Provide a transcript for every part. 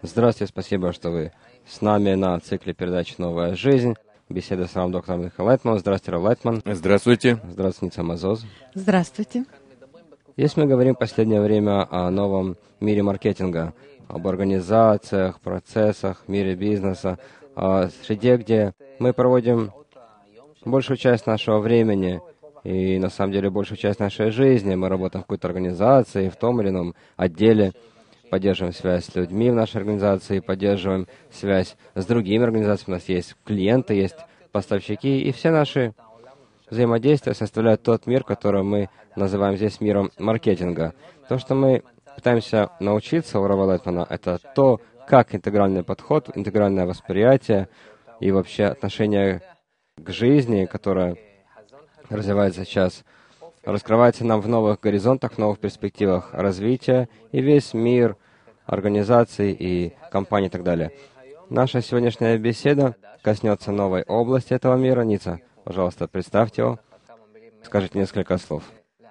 Здравствуйте, спасибо, что вы с нами на цикле передач «Новая жизнь». Беседа с равным доктором Михаилом Лайтманом. Здравствуйте, Рав Лайтман. Здравствуйте. Здравствуйте, Ница Мазоз. Здравствуйте. Если мы говорим в последнее время о новом мире маркетинга, об организациях, процессах, мире бизнеса, о среде, где мы проводим большую часть нашего времени и, на самом деле, большую часть нашей жизни, мы работаем в какой-то организации, в том или ином отделе, поддерживаем связь с людьми в нашей организации, поддерживаем связь с другими организациями. У нас есть клиенты, есть поставщики, и все наши взаимодействия составляют тот мир, который мы называем здесь миром маркетинга. То, что мы пытаемся научиться у Рава Лайтмана, это то, как интегральный подход, интегральное восприятие и вообще отношение к жизни, которое развивается сейчас, раскрывается нам в новых горизонтах, в новых перспективах развития, и весь мир организаций и компаний и так далее. Наша сегодняшняя беседа коснется новой области этого мира. Ница, пожалуйста, представьте его, скажите несколько слов.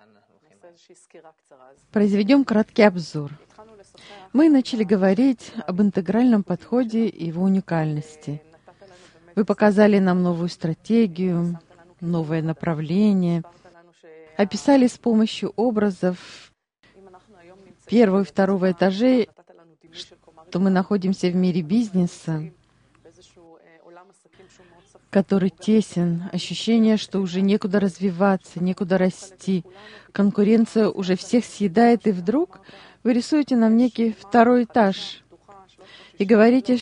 Произведем краткий обзор. Мы начали говорить об интегральном подходе и его уникальности. Вы показали нам новую стратегию, новое направление, описали с помощью образов первого и второго этажей, что мы находимся в мире бизнеса, который тесен, ощущение, что уже некуда развиваться, некуда расти, конкуренция уже всех съедает, и вдруг вы рисуете нам некий второй этаж и говорите,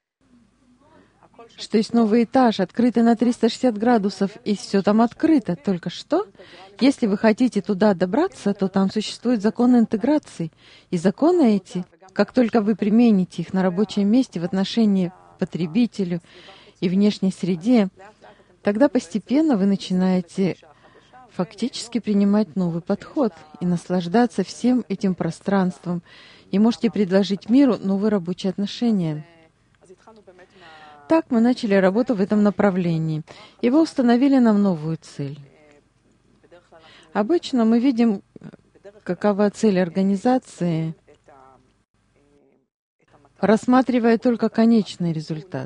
что есть новый этаж, открытый на 360 градусов, и все там открыто. Только что, если вы хотите туда добраться, то там существуют законы интеграции. И законы эти, как только вы примените их на рабочем месте в отношении потребителю и внешней среде, тогда постепенно вы начинаете фактически принимать новый подход и наслаждаться всем этим пространством, и можете предложить миру новые рабочие отношения. Так мы начали работу в этом направлении, и вы установили нам новую цель. Обычно мы видим, какова цель организации, рассматривая только конечный результат.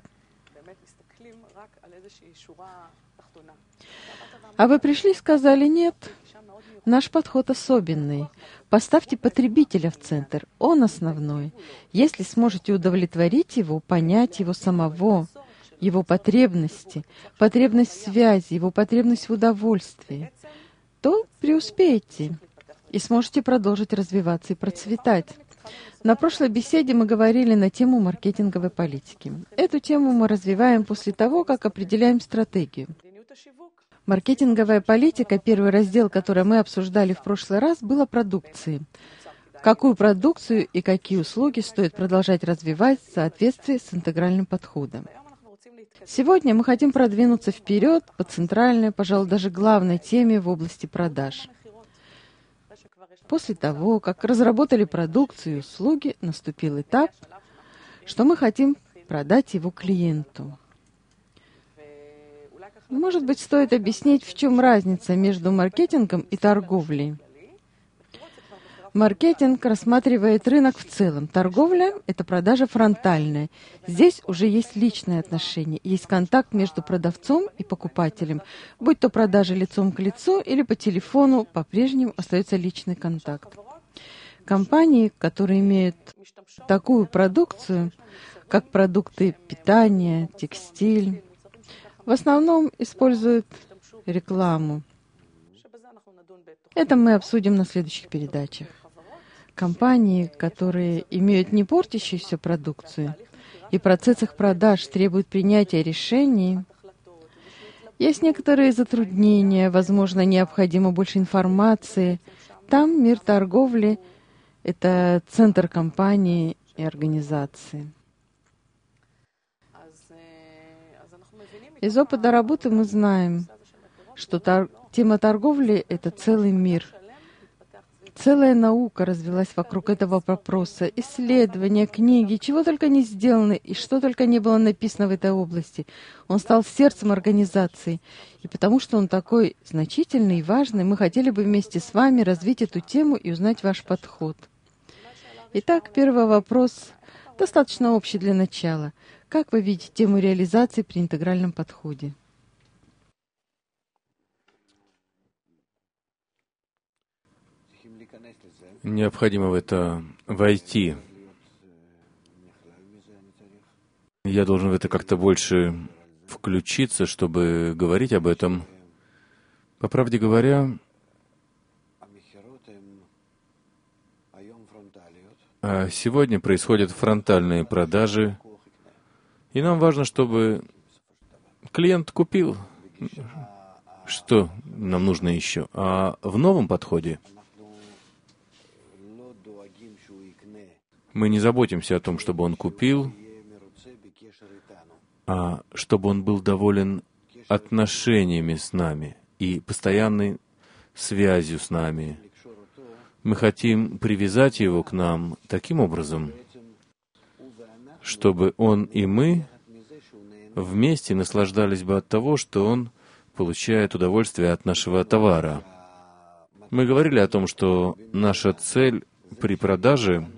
А вы пришли и сказали: нет, наш подход особенный. Поставьте потребителя в центр, он основной. Если сможете удовлетворить его, понять его самого, его потребности, потребность в связи, его потребность в удовольствии, то преуспеете и сможете продолжить развиваться и процветать. На прошлой беседе мы говорили на тему маркетинговой политики. Эту тему мы развиваем после того, как определяем стратегию. Маркетинговая политика, первый раздел, который мы обсуждали в прошлый раз, был о продукции. Какую продукцию и какие услуги стоит продолжать развивать в соответствии с интегральным подходом. Сегодня мы хотим продвинуться вперед по центральной, пожалуй, даже главной теме в области продаж. После того, как разработали продукцию и услуги, наступил этап, что мы хотим продать его клиенту. Может быть, стоит объяснить, в чем разница между маркетингом и торговлей. Маркетинг рассматривает рынок в целом. Торговля — это продажа фронтальная. Здесь уже есть личные отношения, есть контакт между продавцом и покупателем. Будь то продажа лицом к лицу или по телефону, по-прежнему остается личный контакт. Компании, которые имеют такую продукцию, как продукты питания, текстиль, в основном используют рекламу. Это мы обсудим на следующих передачах. Компании, которые имеют не портящуюся продукцию и в процессах продаж требуют принятия решений, есть некоторые затруднения, возможно, необходимо больше информации. Там мир торговли — это центр компании и организации. Из опыта работы мы знаем, что тема торговли — это целый мир. Целая наука развилась вокруг этого вопроса. Исследования, книги, чего только не сделано и что только не было написано в этой области. Он стал сердцем организации. И потому что он такой значительный и важный, мы хотели бы вместе с вами развить эту тему и узнать ваш подход. Итак, первый вопрос. Достаточно общий для начала. Как вы видите тему реализации при интегральном подходе? Необходимо в это войти. Я должен в это как-то больше включиться, чтобы говорить об этом. По правде говоря, сегодня происходят фронтальные продажи, и нам важно, чтобы клиент купил, что нам нужно еще. А в новом подходе мы не заботимся о том, чтобы он купил, а чтобы он был доволен отношениями с нами и постоянной связью с нами. Мы хотим привязать его к нам таким образом, чтобы он и мы вместе наслаждались бы от того, что он получает удовольствие от нашего товара. Мы говорили о том, что наша цель при продаже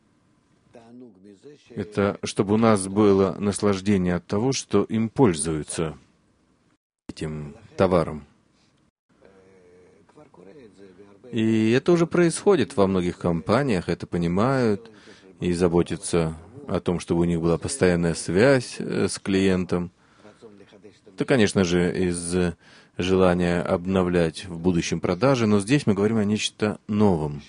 — это чтобы у нас было наслаждение от того, что им пользуются, этим товаром. И это уже происходит во многих компаниях, это понимают и заботятся о том, чтобы у них была постоянная связь с клиентом. Это, конечно же, из желания обновлять в будущем продажи, но здесь мы говорим о нечто новом.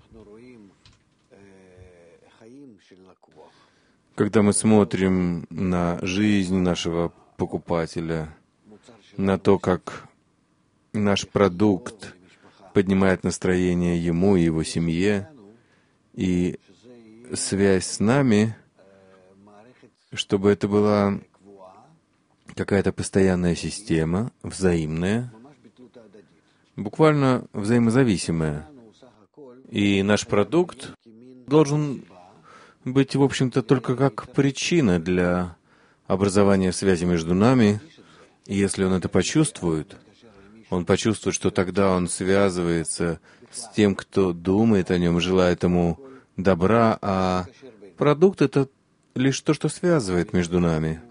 Когда мы смотрим на жизнь нашего покупателя, на то, как наш продукт поднимает настроение ему и его семье, и связь с нами, чтобы это была какая-то постоянная система, взаимная, буквально взаимозависимая. И наш продукт должен быть, в общем-то, только как причина для образования связи между нами. И если он это почувствует, он почувствует, что тогда он связывается с тем, кто думает о нем, желает ему добра, а продукт — это лишь то, что связывает между нами.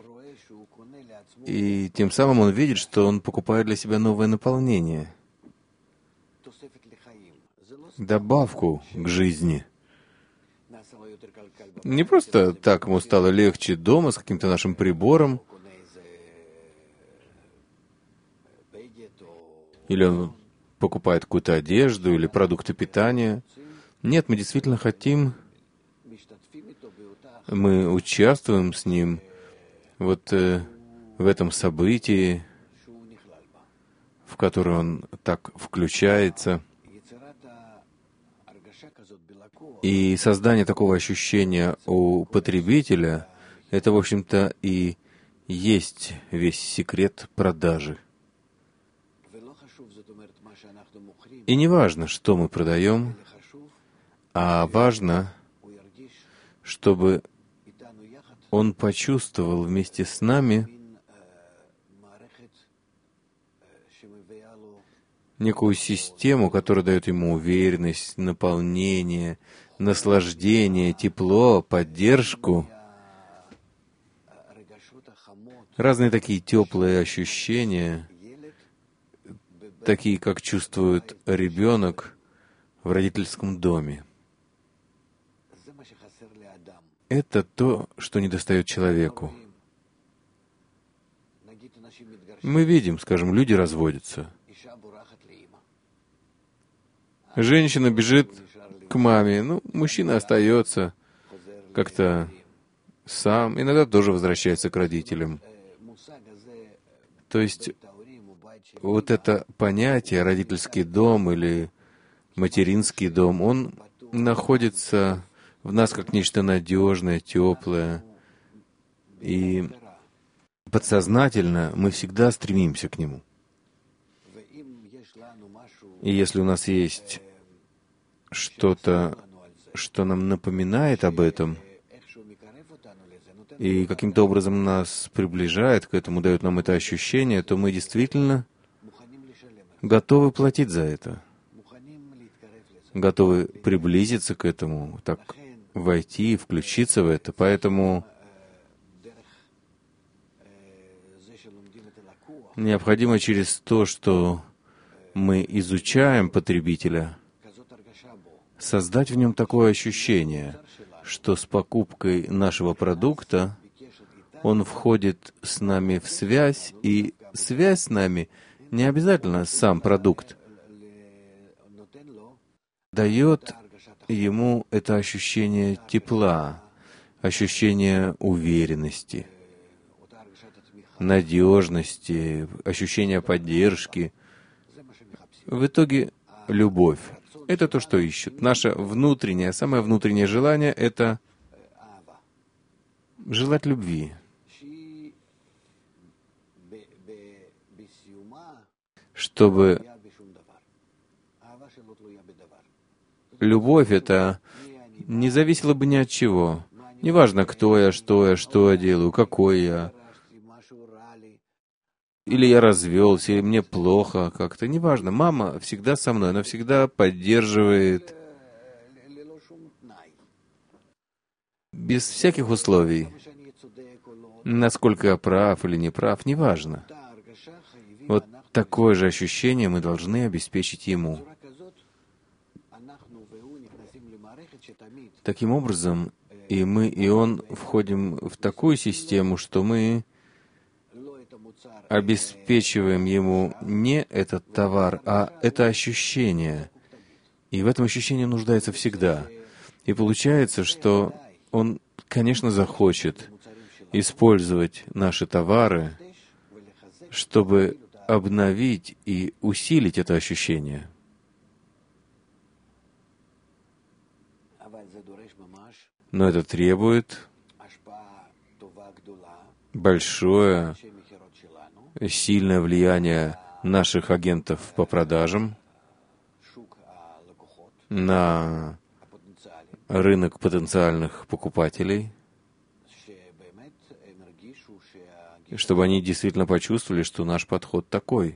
И тем самым он видит, что он покупает для себя новое наполнение, добавку к жизни. Не просто так ему стало легче дома с каким-то нашим прибором, или он покупает какую-то одежду или продукты питания. Нет, мы действительно хотим, мы участвуем с ним вот в этом событии, в которое он так включается. И создание такого ощущения у потребителя — это, в общем-то, и есть весь секрет продажи. И не важно, что мы продаем, а важно, чтобы он почувствовал вместе с нами некую систему, которая дает ему уверенность, наполнение, наслаждение, тепло, поддержку. Разные такие теплые ощущения, такие, как чувствует ребенок в родительском доме. Это то, что недостает человеку. Мы видим, скажем, люди разводятся. Женщина бежит к маме, мужчина остается как-то сам, иногда тоже возвращается к родителям. То есть вот это понятие родительский дом или материнский дом, он находится в нас как нечто надежное, теплое. И подсознательно мы всегда стремимся к нему. И если у нас есть что-то, что нам напоминает об этом, и каким-то образом нас приближает к этому, дает нам это ощущение, то мы действительно готовы платить за это, готовы приблизиться к этому. Так войти, включиться в это. Поэтому необходимо через то, что мы изучаем потребителя, создать в нем такое ощущение, что с покупкой нашего продукта он входит с нами в связь, и связь с нами не обязательно сам продукт, дает ему это ощущение тепла, ощущение уверенности, надежности, ощущение поддержки. В итоге любовь. Это то, что ищут. Наше внутреннее, самое внутреннее желание — это желать любви. Чтобы любовь эта не зависела бы ни от чего. Неважно, кто я, что я делаю, какой я. Или я развелся, или мне плохо как-то. Неважно. Мама всегда со мной, она всегда поддерживает. Без всяких условий. Насколько я прав или не прав, неважно. Вот такое же ощущение мы должны обеспечить ему. Таким образом, и мы, и он входим в такую систему, что мы обеспечиваем ему не этот товар, а это ощущение. И в этом ощущении нуждается всегда. И получается, что он, конечно, захочет использовать наши товары, чтобы обновить и усилить это ощущение. Но это требует большое, сильное влияние наших агентов по продажам на рынок потенциальных покупателей, чтобы они действительно почувствовали, что наш подход такой.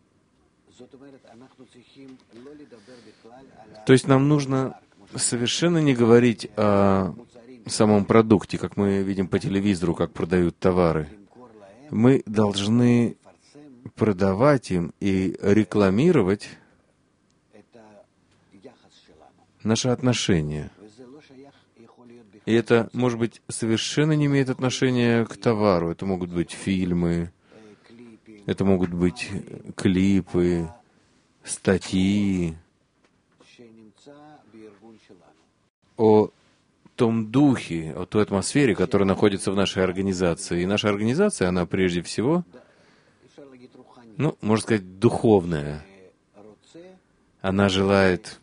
То есть нам нужно совершенно не говорить о самом продукте, как мы видим по телевизору, как продают товары. Мы должны продавать им и рекламировать наши отношения. И это, может быть, совершенно не имеет отношения к товару. Это могут быть фильмы, это могут быть клипы, статьи о том духе, о той атмосфере, которая находится в нашей организации. И наша организация, она прежде всего, можно сказать, духовная. Она желает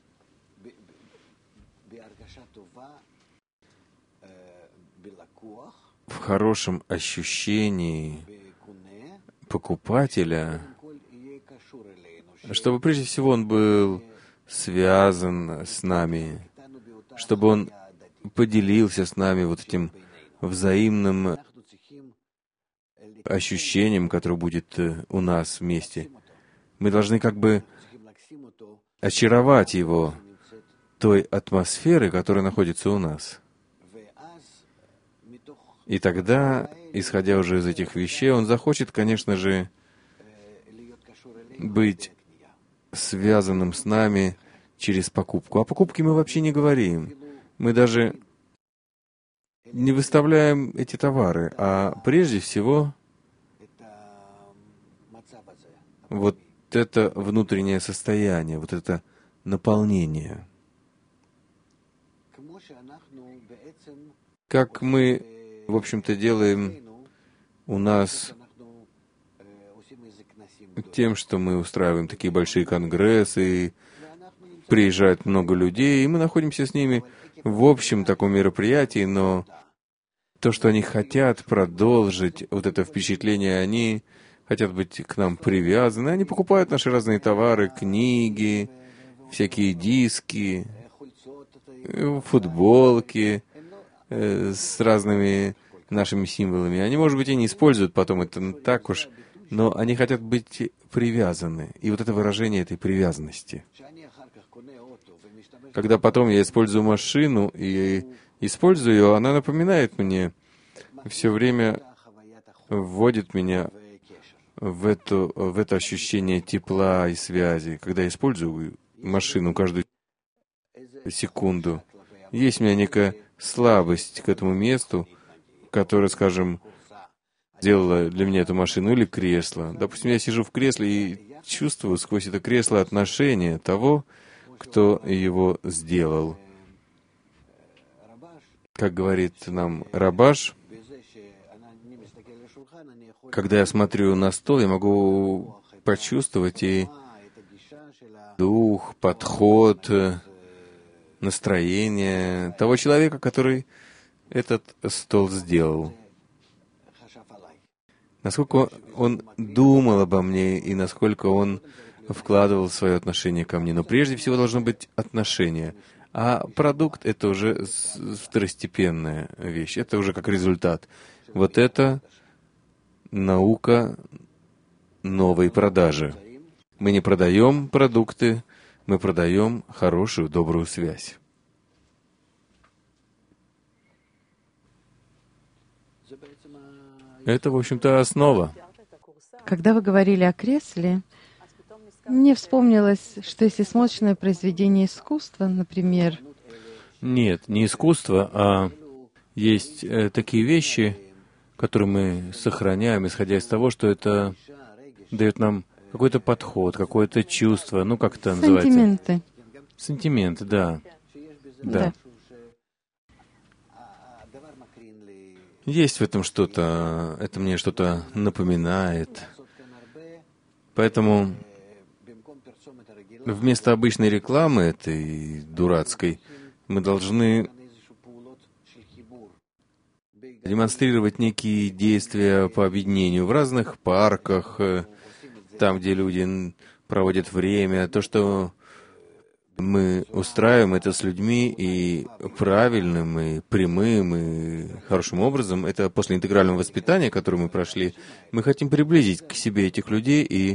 в хорошем ощущении покупателя, чтобы прежде всего он был связан с нами, чтобы он поделился с нами вот этим взаимным ощущением, которое будет у нас вместе. Мы должны как бы очаровать его той атмосферой, которая находится у нас. И тогда, исходя уже из этих вещей, он захочет, конечно же, быть связанным с нами через покупку. О покупке мы вообще не говорим. Мы даже не выставляем эти товары, а прежде всего вот это внутреннее состояние, вот это наполнение. Как мы, в общем-то, делаем у нас тем, что мы устраиваем такие большие конгрессы, приезжает много людей, и мы находимся с ними в общем таком мероприятии, но то, что они хотят продолжить вот это впечатление, они хотят быть к нам привязаны, они покупают наши разные товары, книги, всякие диски, футболки с разными нашими символами. Они, может быть, и не используют потом это так уж, но они хотят быть привязаны. И вот это выражение этой привязанности. когда потом я использую машину и использую ее, она напоминает мне, все время вводит меня в это ощущение тепла и связи. Когда я использую машину каждую секунду, есть у меня некая слабость к этому месту, которое, скажем, сделала для меня эту машину или кресло. Допустим, я сижу в кресле и чувствую сквозь это кресло отношение того, кто его сделал. Как говорит нам Рабаш, когда я смотрю на стол, я могу почувствовать и дух, подход, настроение того человека, который этот стол сделал. Насколько он думал обо мне и насколько он вкладывал свое отношение ко мне. Но прежде всего должно быть отношение. А продукт — это уже второстепенная вещь. Это уже как результат. Вот это наука новой продажи. Мы не продаем продукты, мы продаем хорошую, добрую связь. Это, в общем-то, основа. Когда вы говорили о кресле, мне вспомнилось, что если смотришь на произведение искусства, например... Нет, не искусство, а есть такие вещи, которые мы сохраняем, исходя из того, что это дает нам какой-то подход, какое-то чувство, ну, как это называется? Сантименты. Сентименты, да. Да. Есть в этом что-то, это мне что-то напоминает. Поэтому вместо обычной рекламы, этой дурацкой, мы должны демонстрировать некие действия по объединению в разных парках, там, где люди проводят время, то, что мы устраиваем это с людьми и правильным, и прямым, и хорошим образом. Это после интегрального воспитания, которое мы прошли. Мы хотим приблизить к себе этих людей, и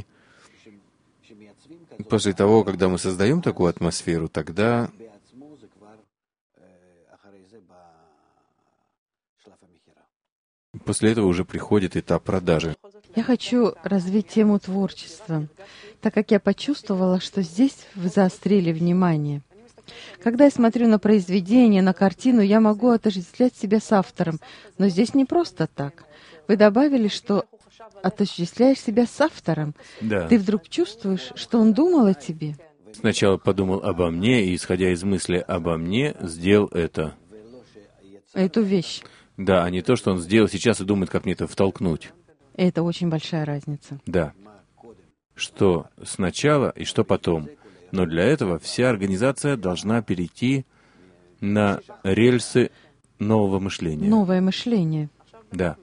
после того, когда мы создаем такую атмосферу, тогда после этого уже приходит этап продажи. Я хочу развить тему творчества, так как я почувствовала, что здесь вы заострили внимание. Когда я смотрю на произведение, на картину, я могу отождествлять себя с автором, но здесь не просто так. Вы добавили, что отождествляешь себя с автором. Да. Ты вдруг чувствуешь, что он думал о тебе. Сначала подумал обо мне, и, исходя из мысли обо мне, сделал это. Эту вещь. Да, а не то, что он сделал сейчас и думает, как мне это втолкнуть. Это очень большая разница. Да. Что сначала и что потом. Но для этого вся организация должна перейти на рельсы нового мышления. Новое мышление. Да.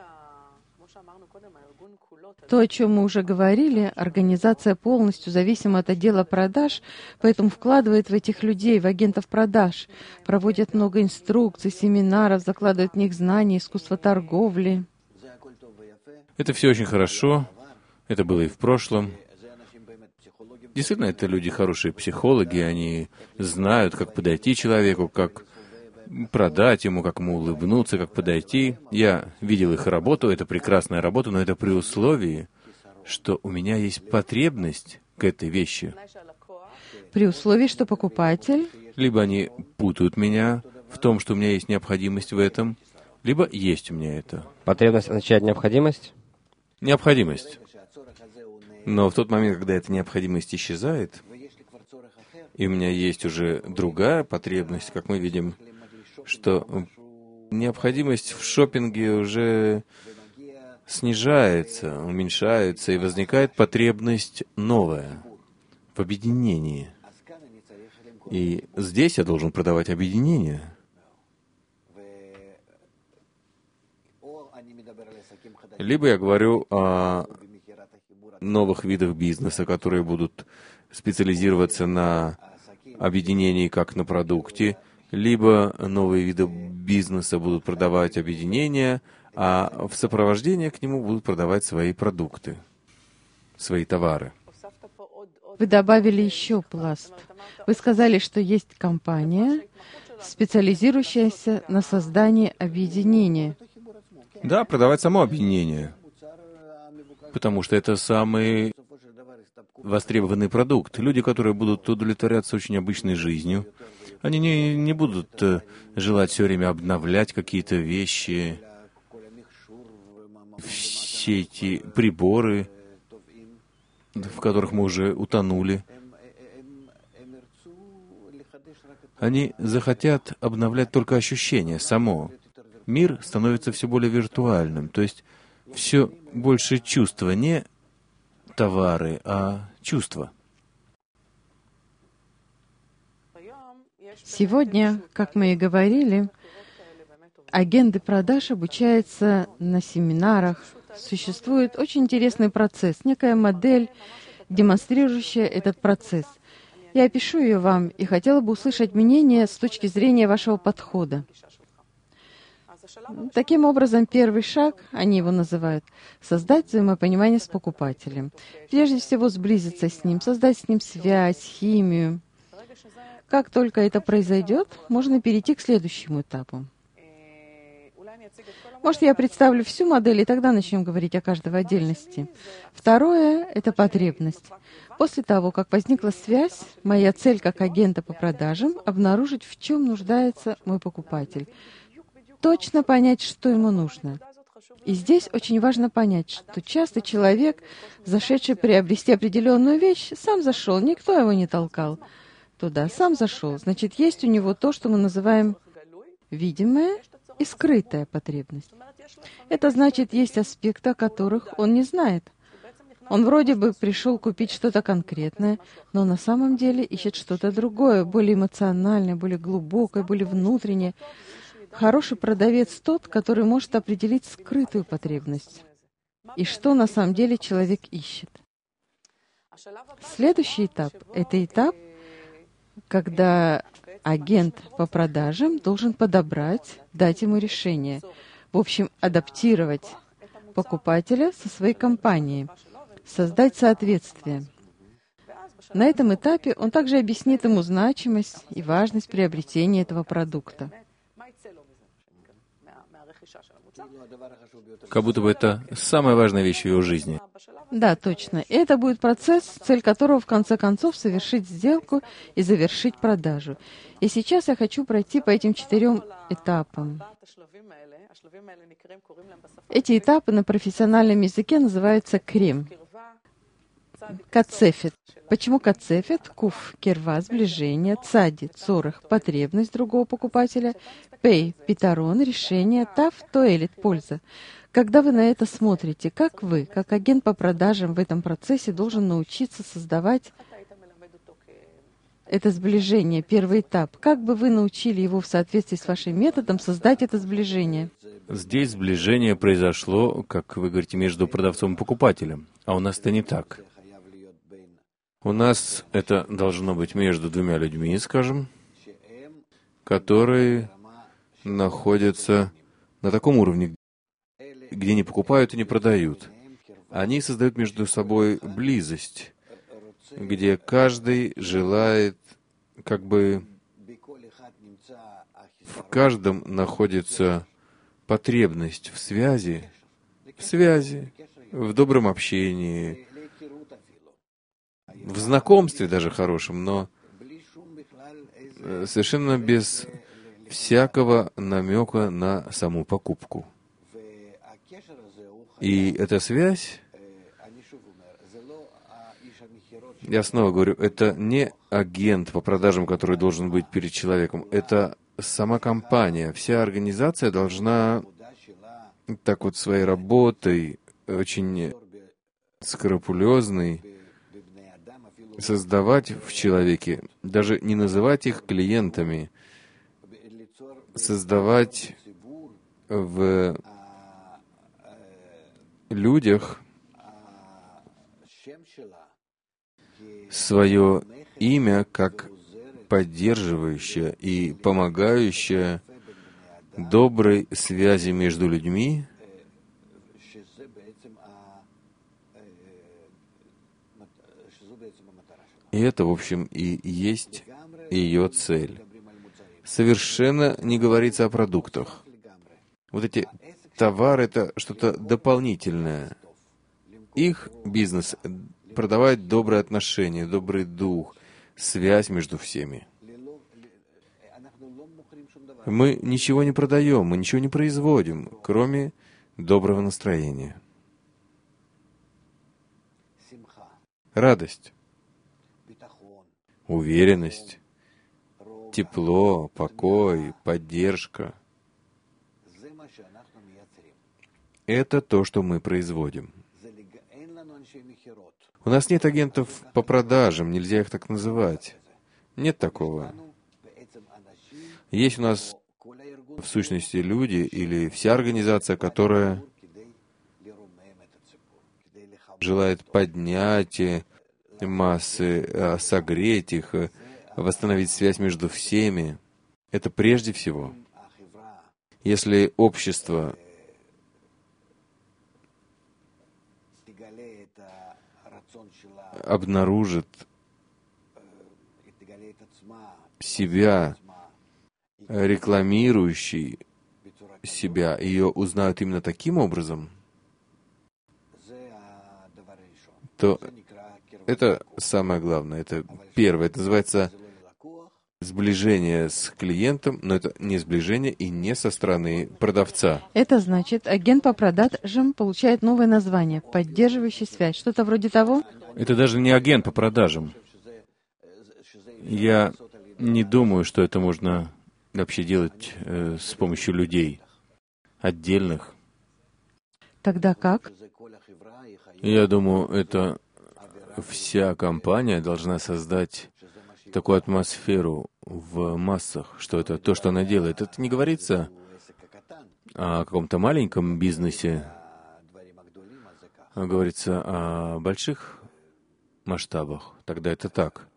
То, о чем мы уже говорили, организация полностью зависима от отдела продаж, поэтому вкладывает в этих людей, в агентов продаж, проводят много инструкций, семинаров, закладывают в них знания, искусство торговли. Это все очень хорошо. Это было и в прошлом. Действительно, это люди хорошие психологи, они знают, как подойти человеку, как продать ему, как ему улыбнуться, как подойти. Я видел их работу, это прекрасная работа, но это при условии, что у меня есть потребность к этой вещи. При условии, что покупатель... Либо они путают меня в том, что у меня есть необходимость в этом, либо есть у меня это. Потребность означает необходимость? Необходимость. Но в тот момент, когда эта необходимость исчезает, и у меня есть уже другая потребность, как мы видим, что необходимость в шопинге уже снижается, уменьшается, и возникает потребность новая в объединении. И здесь я должен продавать объединение. Либо я говорю о новых видах бизнеса, которые будут специализироваться на объединении как на продукте, либо новые виды бизнеса будут продавать объединения, а в сопровождение к нему будут продавать свои продукты, свои товары. Вы добавили еще пласт. Вы сказали, что есть компания, специализирующаяся на создании объединения. Да, продавать само объединение, потому что это самый востребованный продукт. Люди, которые будут удовлетворяться очень обычной жизнью, они не будут желать все время обновлять какие-то вещи, все эти приборы, в которых мы уже утонули. Они захотят обновлять только ощущение само. Мир становится все более виртуальным, то есть все больше чувства, не товары, а чувства. Сегодня, как мы и говорили, агенты продаж обучаются на семинарах. Существует очень интересный процесс, некая модель, демонстрирующая этот процесс. Я опишу ее вам и хотела бы услышать мнение с точки зрения вашего подхода. Таким образом, первый шаг, они его называют, создать взаимопонимание с покупателем. Прежде всего, сблизиться с ним, создать с ним связь, химию. Как только это произойдет, можно перейти к следующему этапу. Может, я представлю всю модель, и тогда начнем говорить о каждой в отдельности. Второе — это потребность. После того, как возникла связь, моя цель как агента по продажам — обнаружить, в чем нуждается мой покупатель. Точно понять, что ему нужно. И здесь очень важно понять, что часто человек, зашедший приобрести определенную вещь, сам зашел, никто его не толкал туда, сам зашел. Значит, есть у него то, что мы называем видимая и скрытая потребность. Это значит, есть аспекты, о которых он не знает. Он вроде бы пришел купить что-то конкретное, но на самом деле ищет что-то другое, более эмоциональное, более глубокое, более внутреннее. Хороший продавец тот, который может определить скрытую потребность и что на самом деле человек ищет. Следующий этап — это этап, когда агент по продажам должен подобрать, дать ему решение. В общем, адаптировать покупателя со своей компанией, создать соответствие. На этом этапе он также объяснит ему значимость и важность приобретения этого продукта. Как будто бы это самая важная вещь в его жизни. Да, точно. И это будет процесс, цель которого в конце концов совершить сделку и завершить продажу. И сейчас я хочу пройти по этим 4 этапам. Эти этапы на профессиональном языке называются крем. Кацефет. Почему кацефет? Куф, кирва, сближение, цади, цорах, потребность другого покупателя, пей, питарон, решение, тав, тоэлит, польза. Когда вы на это смотрите, как вы, как агент по продажам в этом процессе, должен научиться создавать это сближение, первый этап? Как бы вы научили его в соответствии с вашим методом создать это сближение? Здесь сближение произошло, как вы говорите, между продавцом и покупателем. А у нас это не так. У нас это должно быть между 2 людьми, скажем, которые находятся на таком уровне, где не покупают и не продают. Они создают между собой близость, где каждый желает, как бы в каждом находится потребность в связи, в добром общении, в знакомстве даже хорошем, но совершенно без всякого намека на саму покупку. И эта связь, я снова говорю, это не агент по продажам, который должен быть перед человеком, это сама компания, вся организация должна так вот своей работой, очень скрупулезной, создавать в человеке, даже не называть их клиентами, создавать в людях свое имя как поддерживающее и помогающее доброй связи между людьми, И это, в общем, и есть ее цель. Совершенно не говорится о продуктах. Вот эти товары — это что-то дополнительное. Их бизнес — продавать добрые отношения, добрый дух, связь между всеми. Мы ничего не продаем, мы ничего не производим, кроме доброго настроения. Радость, уверенность, тепло, покой, поддержка — это то, что мы производим. У нас нет агентов по продажам, нельзя их так называть. Нет такого. Есть у нас в сущности люди или вся организация, которая желает поднять массы, согреть их, восстановить связь между всеми. Это прежде всего. Если общество обнаружит себя, рекламирующий себя, ее узнают именно таким образом, то это самое главное, это первое. Это называется сближение с клиентом, но это не сближение и не со стороны продавца. Это значит, агент по продажам получает новое название — поддерживающий связь. Что-то вроде того? Это даже не агент по продажам. Я не думаю, что это можно вообще делать с помощью людей отдельных. Тогда как? Я думаю, это вся компания должна создать такую атмосферу в массах, что это то, что она делает. Это не говорится о каком-то маленьком бизнесе, а говорится о больших масштабах. Тогда это так.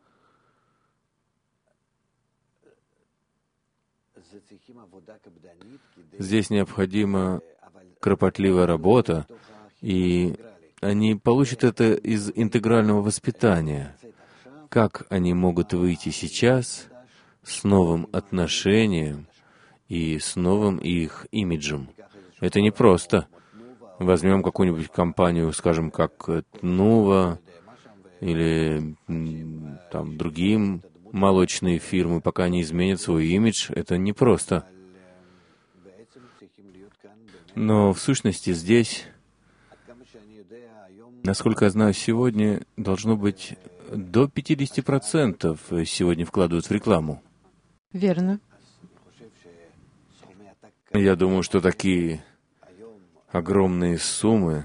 Здесь необходима кропотливая работа, и они получат это из интегрального воспитания. Как они могут выйти сейчас с новым отношением и с новым их имиджем? Это не просто. Возьмем какую-нибудь компанию, скажем, как Тнува или там другие молочные фирмы, пока они изменят свой имидж, это не просто. Но в сущности здесь, насколько я знаю, сегодня должно быть до 50% сегодня вкладывают в рекламу. Верно. Я думаю, что такие огромные суммы,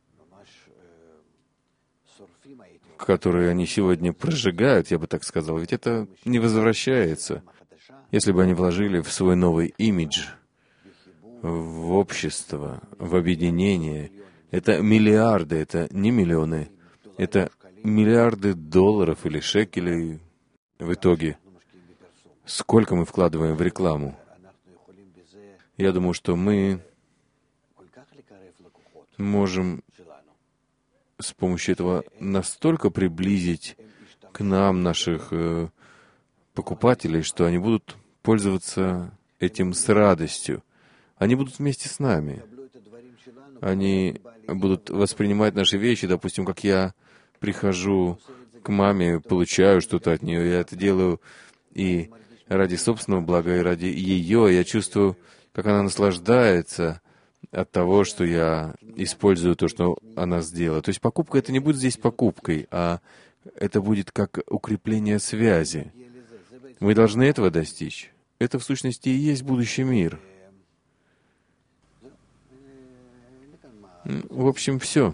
которые они сегодня прожигают, я бы так сказал, ведь это не возвращается. Если бы они вложили в свой новый имидж, в общество, в объединение, это миллиарды, это не миллионы, это миллиарды долларов или шекелей в итоге. Сколько мы вкладываем в рекламу? Я думаю, что мы можем с помощью этого настолько приблизить к нам наших покупателей, что они будут пользоваться этим с радостью. Они будут вместе с нами. Они будут воспринимать наши вещи, допустим, как я прихожу к маме, получаю что-то от нее, я это делаю и ради собственного блага, и ради ее. Я чувствую, как она наслаждается от того, что я использую то, что она сделала. То есть покупка — это не будет здесь покупкой, а это будет как укрепление связи. Мы должны этого достичь. Это, в сущности, и есть будущий мир. В общем, все.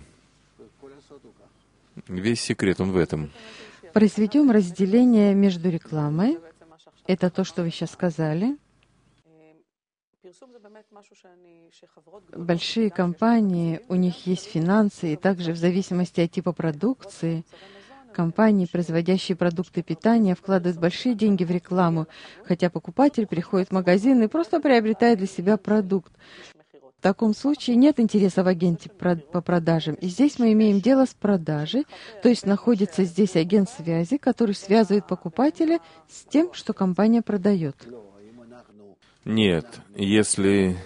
Весь секрет, он в этом. Произведем разделение между рекламой. Это то, что вы сейчас сказали. Большие компании, у них есть финансы, и также в зависимости от типа продукции, компании, производящие продукты питания, вкладывают большие деньги в рекламу, хотя покупатель приходит в магазин и просто приобретает для себя продукт. таком случае нет интереса в агенте по продажам. И здесь мы имеем дело с продажей, то есть находится здесь агент связи, который связывает покупателя с тем, что компания продает. Нет, если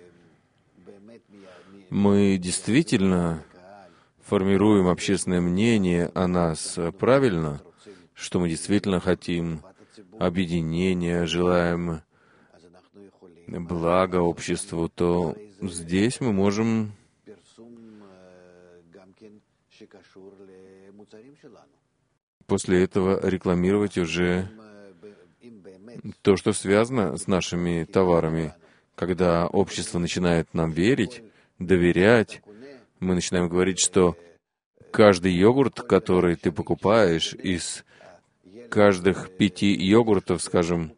мы действительно формируем общественное мнение о нас правильно, что мы действительно хотим объединения, желаем блага обществу, то здесь мы можем после этого рекламировать уже то, что связано с нашими товарами. Когда общество начинает нам верить, доверять, мы начинаем говорить, что каждый йогурт, который ты покупаешь, из каждых 5 йогуртов, скажем,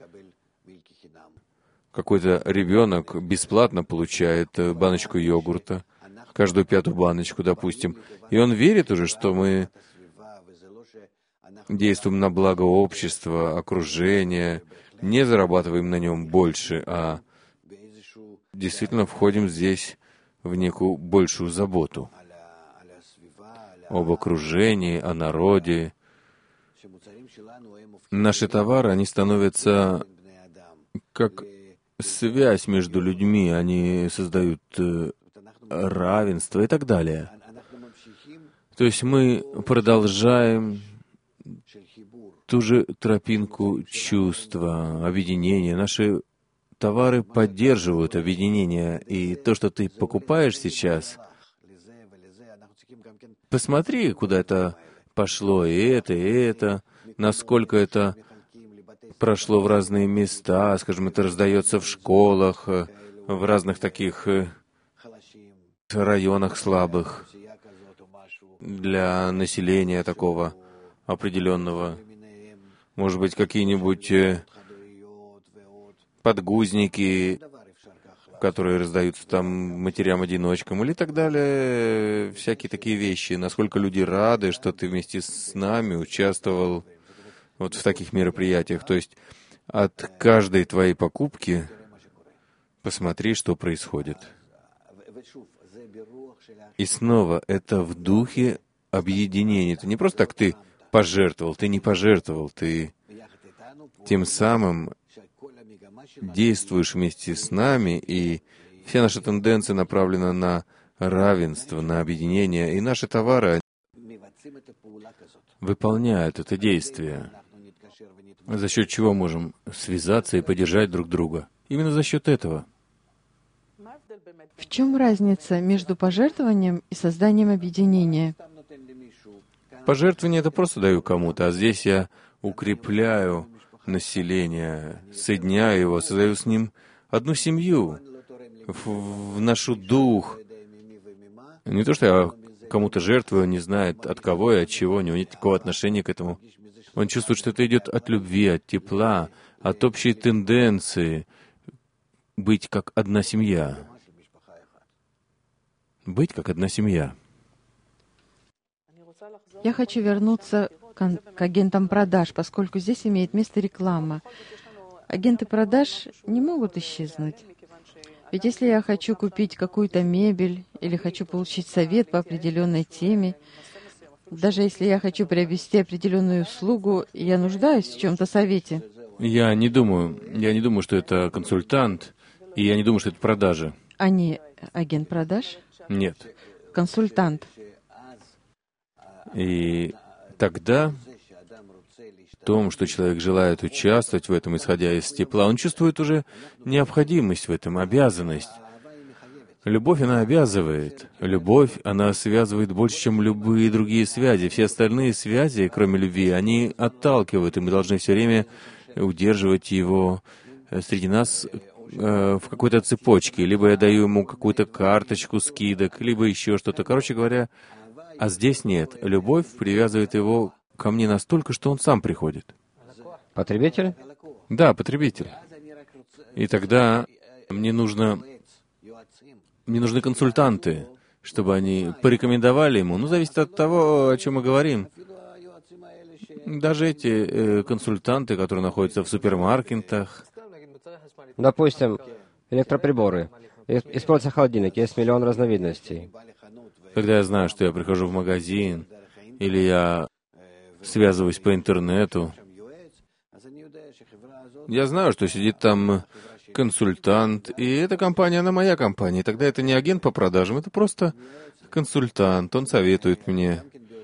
какой-то ребенок бесплатно получает баночку йогурта, каждую 5-ю баночку, допустим, и он верит уже, что мы действуем на благо общества, окружения, не зарабатываем на нем больше, а действительно входим здесь в некую большую заботу об окружении, о народе. Наши товары, они становятся как связь между людьми, они создают равенство и так далее. То есть мы продолжаем ту же тропинку чувства, объединения. Наши товары поддерживают объединение. И то, что ты покупаешь сейчас, посмотри, куда это пошло, и это, насколько это прошло в разные места, скажем, это раздается в школах, в разных таких районах слабых для населения такого определенного. Может быть, какие-нибудь подгузники, которые раздаются там матерям-одиночкам, или так далее, всякие такие вещи. Насколько люди рады, что ты вместе с нами участвовал вот в таких мероприятиях. То есть от каждой твоей покупки посмотри, что происходит. И снова, это в духе объединения. Это не просто так ты пожертвовал, ты не пожертвовал, ты тем самым действуешь вместе с нами, и вся наша тенденция направлена на равенство, на объединение, и наши товары выполняют это действие, за счет чего можем связаться и поддержать друг друга. Именно за счет этого. В чем разница между пожертвованием и созданием объединения? Пожертвование — это просто даю кому-то, а здесь я укрепляю население, соединяю его, создаю с ним одну семью, вношу дух. Не то, что я кому-то жертвую, он не знает, от кого и от чего, у него нет никакого отношения к этому. Он чувствует, что это идет от любви, от тепла, от общей тенденции быть как одна семья. Быть как одна семья. Я хочу вернуться к агентам продаж, поскольку здесь имеет место реклама. Агенты продаж не могут исчезнуть. Ведь если я хочу купить какую-то мебель или хочу получить совет по определенной теме, даже если я хочу приобрести определенную услугу, я нуждаюсь в чем-то совете. Я не думаю, что это консультант, и я не думаю, что это продажи. А не агент продаж? Нет. Консультант. И тогда в том, что человек желает участвовать в этом, исходя из тепла, он чувствует уже необходимость в этом, обязанность. Любовь, она обязывает. Любовь, она связывает больше, чем любые другие связи. Все остальные связи, кроме любви, они отталкивают, и мы должны все время удерживать его среди нас в какой-то цепочке. Либо я даю ему какую-то карточку скидок, либо еще что-то. Короче говоря, а здесь нет. Любовь привязывает его ко мне настолько, что он сам приходит. Потребитель? Да, потребитель. И тогда мне нужны консультанты, чтобы они порекомендовали ему. Зависит от того, о чем мы говорим. Даже эти консультанты, которые находятся в супермаркетах. Допустим, электроприборы. используется холодильник, есть миллион разновидностей. Когда я знаю, что я прихожу в магазин, или я связываюсь по интернету, я знаю, что сидит там консультант, и эта компания, она моя компания. И тогда это не агент по продажам, это просто консультант, он советует мне.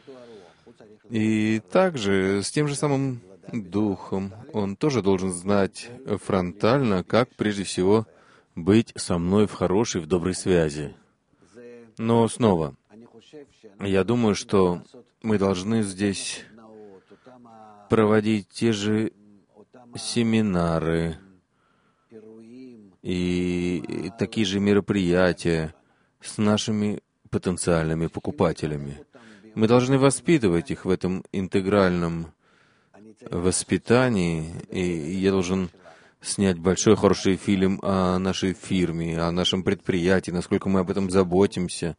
И также с тем же самым духом он тоже должен знать фронтально, как прежде всего быть со мной в хорошей, в доброй связи. Но снова, я думаю, что мы должны здесь проводить те же семинары и такие же мероприятия с нашими потенциальными покупателями. Мы должны воспитывать их в этом интегральном воспитании, и я должен снять большой хороший фильм о нашей фирме, о нашем предприятии, насколько мы об этом заботимся,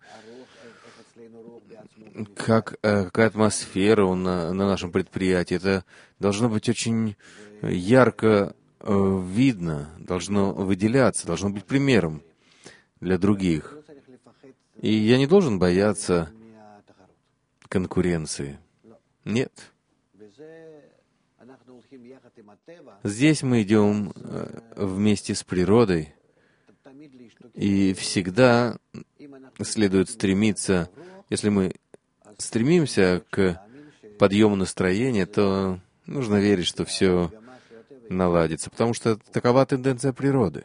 какая атмосфера на нашем предприятии. Это должно быть очень ярко видно, должно выделяться, должно быть примером для других. И я не должен бояться конкуренции. Нет. Здесь мы идем вместе с природой, и всегда следует стремиться, если мы стремимся к подъему настроения, то нужно верить, что все наладится, потому что такова тенденция природы.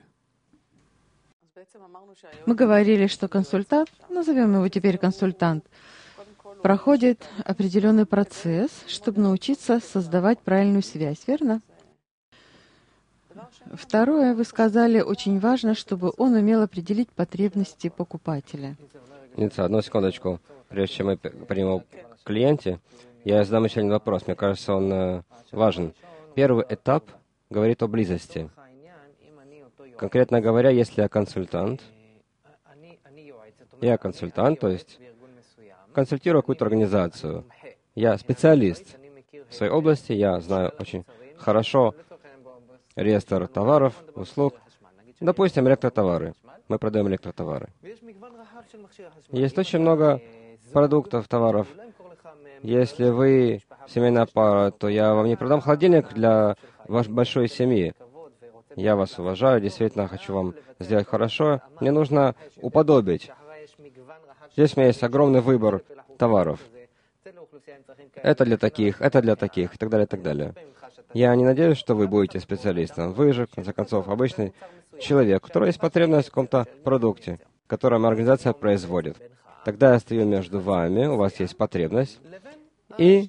Мы говорили, что консультант, назовем его теперь консультант, проходит определенный процесс, чтобы научиться создавать правильную связь, верно? Второе, вы сказали, очень важно, чтобы он умел определить потребности покупателя. Ницца, одну секундочку. Прежде чем мы примем к клиенте, я задам еще один вопрос. Мне кажется, он важен. Первый этап говорит о близости. Конкретно говоря, если я консультант, то есть консультирую какую-то организацию. Я специалист в своей области, я знаю очень хорошо реестр товаров, услуг. Допустим, электротовары. Мы продаем электротовары. Есть очень много продуктов, товаров. Если вы семейная пара, то я вам не продам холодильник для вашей большой семьи. Я вас уважаю, действительно хочу вам сделать хорошо. Мне нужно уподобить. Здесь у меня есть огромный выбор товаров. Это для таких, и так далее, и так далее. Я не надеюсь, что вы будете специалистом. Вы же, в конце концов, обычный человек, у которого есть потребность в каком-то продукте, который моя организация производит. Тогда я стою между вами, у вас есть потребность, и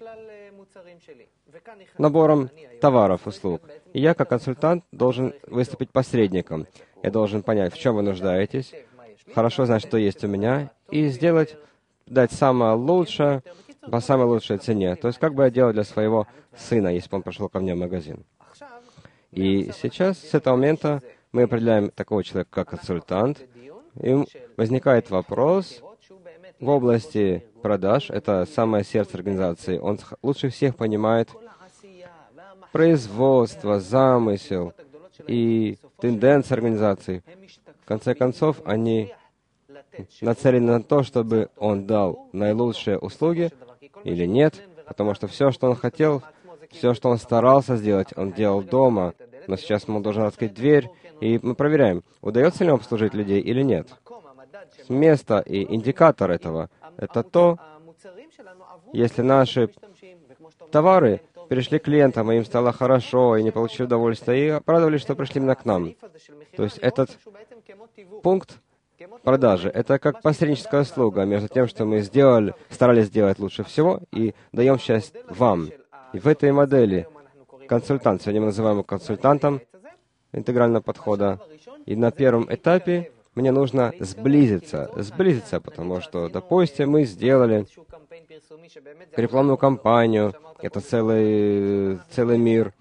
набором товаров, услуг. И я, как консультант, должен выступить посредником. Я должен понять, в чем вы нуждаетесь, хорошо знать, что есть у меня, и дать самое лучшее по самой лучшей цене. То есть, как бы я делал для своего сына, если бы он пришел ко мне в магазин. И сейчас, с этого момента, мы определяем такого человека, как консультант, и возникает вопрос в области продаж, это самое сердце организации. Он лучше всех понимает производство, замысел и тенденции организации. В конце концов, они нацелены на то, чтобы он дал наилучшие услуги или нет, потому что все, что он хотел, все, что он старался сделать, он делал дома, но сейчас ему должен открыть дверь, и мы проверяем, удается ли ему обслужить людей или нет. Место и индикатор этого — это то, если наши товары перешли к клиентам, и им стало хорошо, и не получили удовольствия, и обрадовались, что пришли именно к нам. То есть этот пункт продажи — это как посредническая услуга между тем, что мы старались сделать лучше всего, и даем часть вам. И в этой модели консультант, сегодня мы называем его консультантом интегрального подхода, и на первом этапе мне нужно сблизиться, потому что, допустим, мы сделали рекламную кампанию, это целый мир.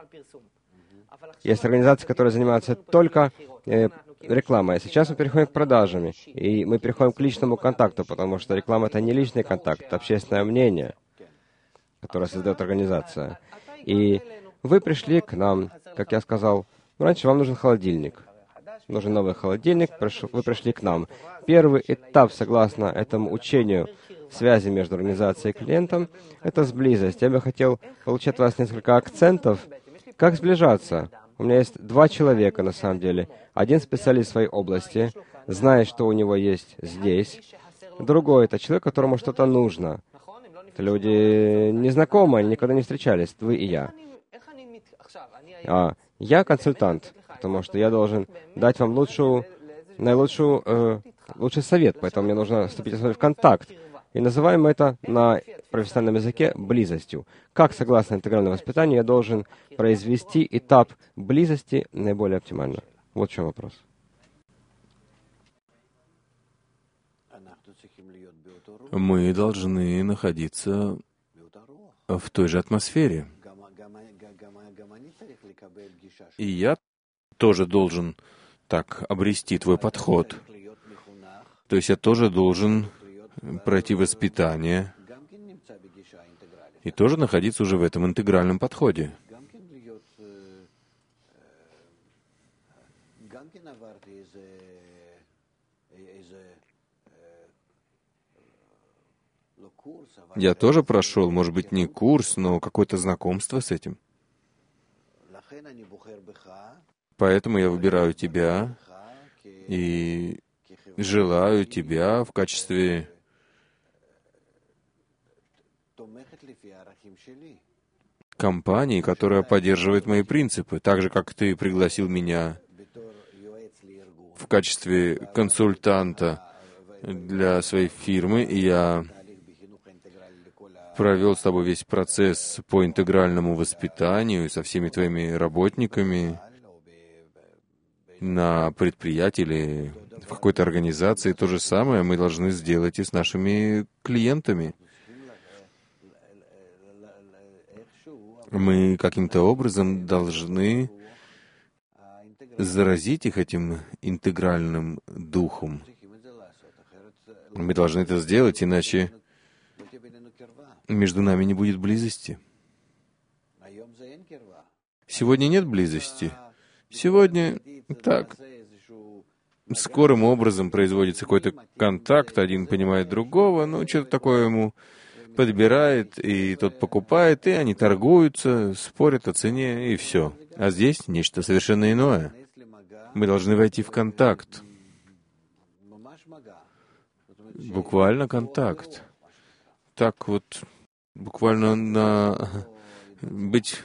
Есть организации, которые занимаются только рекламой. Сейчас мы переходим к продажам, и мы переходим к личному контакту, потому что реклама — это не личный контакт, это общественное мнение, которое создает организация. И вы пришли к нам, как я сказал, раньше вам нужен холодильник. нужен новый холодильник, вы пришли к нам. Первый этап, согласно этому учению связи между организацией и клиентом, это сблизость. Я бы хотел получить от вас несколько акцентов. Как сближаться? У меня есть 2 человека, на самом деле. Один специалист в своей области, знает, что у него есть здесь. Другой — это человек, которому что-то нужно. Это люди незнакомые, они никогда не встречались, вы и я. Я консультант, потому что я должен дать вам лучший совет, поэтому мне нужно вступить с вами в контакт. И называем мы это на профессиональном языке близостью. Как, согласно интегральному воспитанию, я должен произвести этап близости наиболее оптимально? Вот в чем вопрос. Мы должны находиться в той же атмосфере. И я тоже должен так обрести твой подход. То есть я тоже должен пройти воспитание и тоже находиться уже в этом интегральном подходе. Я тоже прошел, может быть, не курс, но какое-то знакомство с этим. Поэтому я выбираю тебя и желаю тебя в качестве компании, которая поддерживает мои принципы, так же, как ты пригласил меня в качестве консультанта для своей фирмы, и я провел с тобой весь процесс по интегральному воспитанию со всеми твоими работниками на предприятии или в какой-то организации. То же самое мы должны сделать и с нашими клиентами. Мы каким-то образом должны заразить их этим интегральным духом. Мы должны это сделать, иначе между нами не будет близости. Сегодня нет близости. Сегодня так, скорым образом производится какой-то контакт, один понимает другого, что-то такое ему подбирает, и тот покупает, и они торгуются, спорят о цене, и все. А здесь нечто совершенно иное. Мы должны войти в контакт. Буквально контакт. Так вот, буквально быть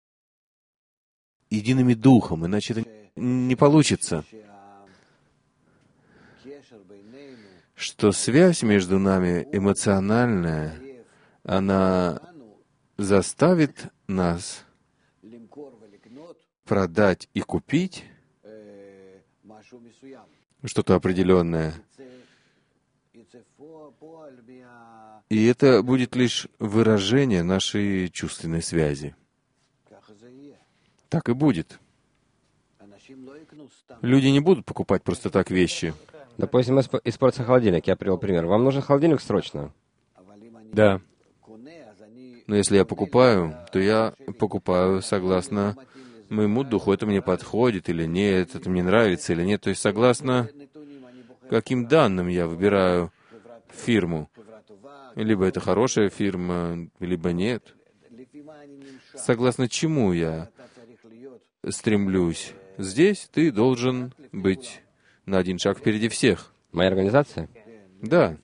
едиными духом, иначе это не получится. Что связь между нами эмоциональная, она заставит нас продать и купить что-то определенное. И это будет лишь выражение нашей чувственной связи. Так и будет. Люди не будут покупать просто так вещи. Допустим, испортился холодильник, я привел пример. Вам нужен холодильник срочно? Да. Но если я покупаю, то я покупаю согласно моему духу, это мне подходит или нет, это мне нравится или нет. То есть согласно каким данным я выбираю фирму. Либо это хорошая фирма, либо нет. Согласно чему я стремлюсь. Здесь ты должен быть на один шаг впереди всех. Моя организация? Да.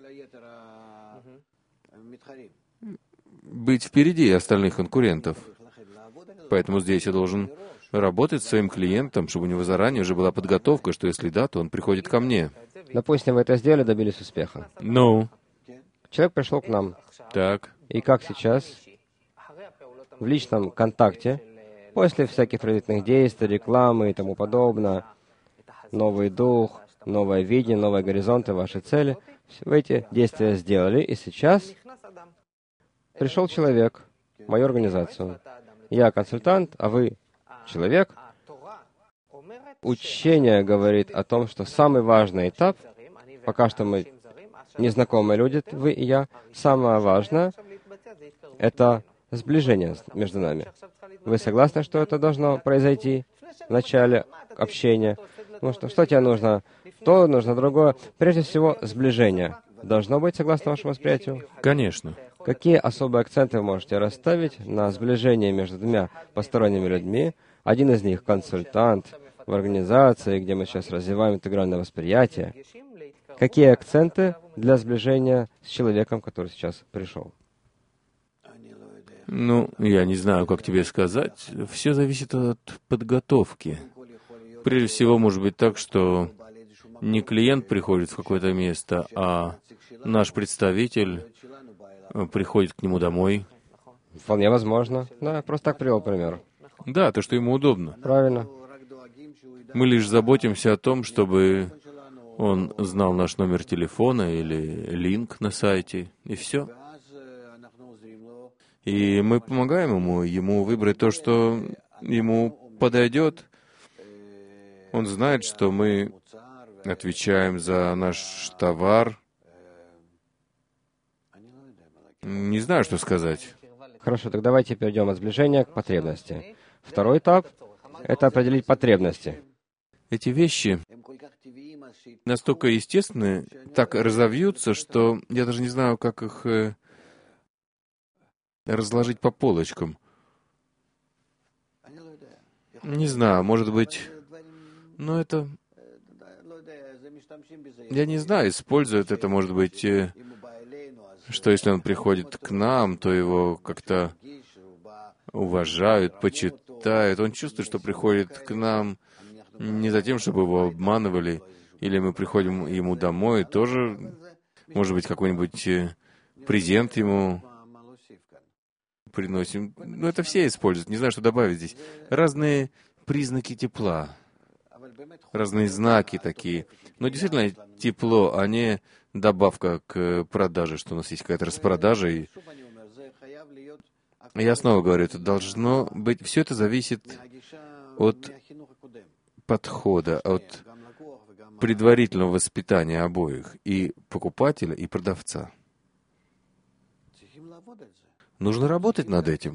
Быть впереди остальных конкурентов. Поэтому здесь я должен работать с своим клиентом, чтобы у него заранее уже была подготовка, что если да, то он приходит ко мне. Допустим, вы это сделали, добились успеха. Ну? Человек пришел к нам. Так. И как сейчас, в личном контакте, после всяких предварительных действий, рекламы и тому подобное, новый дух, новое видение, новые горизонты, ваши цели, вы эти действия сделали, и сейчас пришел человек в мою организацию. Я консультант, а вы человек. Учение говорит о том, что самый важный этап, пока что мы незнакомые люди, вы и я, самое важное — это сближение между нами. Вы согласны, что это должно произойти в начале общения? Ну что тебе нужно? То нужно другое. Прежде всего, сближение. Должно быть, согласно вашему восприятию? Конечно. Какие особые акценты вы можете расставить на сближение между двумя посторонними людьми? Один из них — консультант в организации, где мы сейчас развиваем интегральное восприятие. Какие акценты для сближения с человеком, который сейчас пришел? Ну, я не знаю, как тебе сказать. Все зависит от подготовки. Прежде всего, может быть так, что не клиент приходит в какое-то место, а наш представитель приходит к нему домой. Вполне возможно. Да, я просто так привел пример. Да, то, что ему удобно. Правильно. Мы лишь заботимся о том, чтобы он знал наш номер телефона или линк на сайте, и все. И мы помогаем ему выбрать то, что ему подойдет. Он знает, что мы отвечаем за наш товар. Не знаю, что сказать. Хорошо, так давайте перейдем от сближения к потребности. Второй этап — это определить потребности. Эти вещи настолько естественны, так разовьются, что я даже не знаю, как их разложить по полочкам. Не знаю, может быть, но это... Я не знаю, используют это, может быть, что если он приходит к нам, то его как-то уважают, почитают. Он чувствует, что приходит к нам не за тем, чтобы его обманывали, или мы приходим ему домой, тоже, может быть, какой-нибудь презент ему приносим. Ну, это все используют, не знаю, что добавить здесь. Разные признаки тепла, разные знаки такие. Но действительно, тепло, а не добавка к продаже, что у нас есть какая-то распродажа. И я снова говорю, это должно быть... Все это зависит от подхода, от предварительного воспитания обоих, и покупателя, и продавца. Нужно работать над этим.